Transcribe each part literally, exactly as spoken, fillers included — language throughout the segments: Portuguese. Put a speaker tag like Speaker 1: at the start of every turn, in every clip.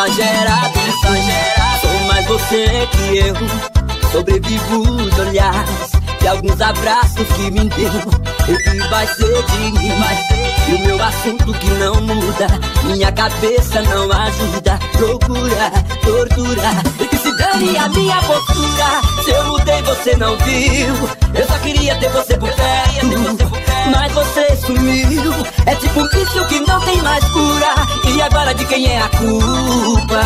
Speaker 1: Exagerado, exagerado, sou mais você que eu. Sobrevivo de olhares e alguns abraços que me deu. O que vai ser de mim, vai ser. E o meu assunto que não muda, minha cabeça não ajuda. Procura, tortura, e que se dane a minha postura. Se eu mudei você não viu, eu só queria ter você por perto, mas você sumiu. É tipo um vício que não tem mais cura. E agora de quem é a culpa?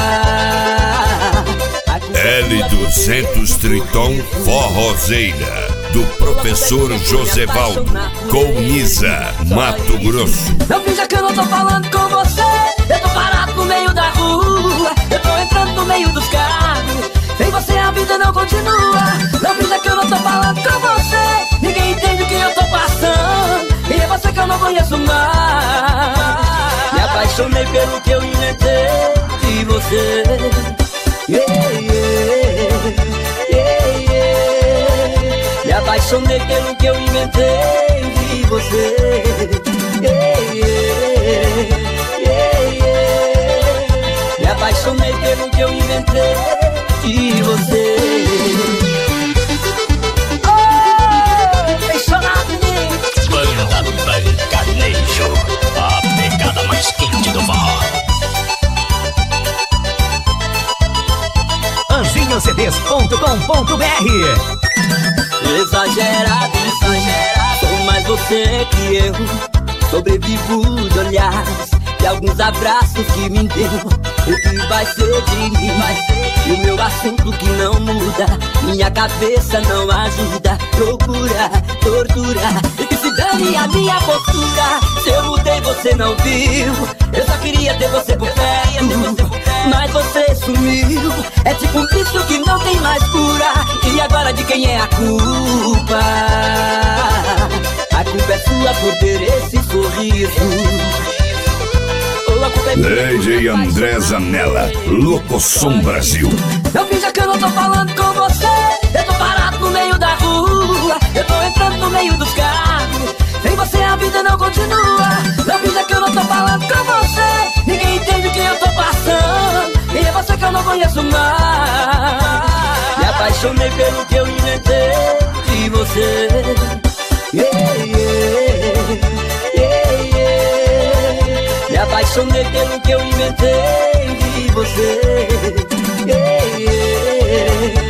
Speaker 2: L duzentos Triton Forrozeira, do professor Josevaldo, com Nisa, Mato Grosso.
Speaker 1: Não finja que eu não tô falando com você. Eu tô parado no meio da rua, eu tô entrando no meio dos carros. Sem você a vida não continua. Não finja que eu não tô falando com você. Ninguém entende o que eu tô passando, e é você que eu não conheço mais. Me apaixonei pelo que eu inventei de você. Yeah, yeah, yeah, yeah. Me apaixonei pelo que eu inventei de você. Yeah, yeah, yeah, yeah. Me apaixonei pelo que eu inventei de você. Oh, apaixonado em mim.
Speaker 3: Banda Bancanejo, a pegada mais quente do forró. anjinho c d s ponto com ponto b r.
Speaker 1: Exagerado, exagerado, sou mais você que eu. Sobrevivo de olhares e alguns abraços que me deu. O que vai ser de mim, vai ser. E o meu assunto que não muda, minha cabeça não ajuda. Procura, tortura, e que se dane a minha postura. Se eu mudei você não viu, eu só queria ter você por perto, mas você sumiu. É tipo um vício que não tem mais cura. E agora de quem é a culpa? A culpa é sua por ter esse sorriso. Ou a culpa é minha?
Speaker 2: D J André Zanella, Locosom Brasil.
Speaker 1: Não finja que eu não tô falando com você. Eu tô parado no meio da rua, eu tô entrando no meio dos carros. Sem você a vida não continua. Não finja que eu não tô falando com você. Ninguém entende o que eu tô passando, e é você que eu não conheço mais. Me apaixonei pelo que eu inventei de você. Yeah, yeah, yeah, yeah. Me apaixonei pelo que eu inventei de você. Yeah, yeah.